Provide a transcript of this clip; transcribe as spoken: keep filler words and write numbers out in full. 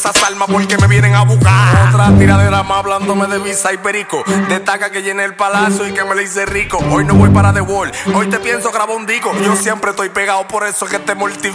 esas almas porque me vienen a buscar. Otra tiradera más hablándome de visa y perico. Destaca que llené el palacio y que me le hice rico. Hoy no voy para The Wall, hoy te pienso grabar un disco. Yo siempre estoy pegado, por eso que te mortifico.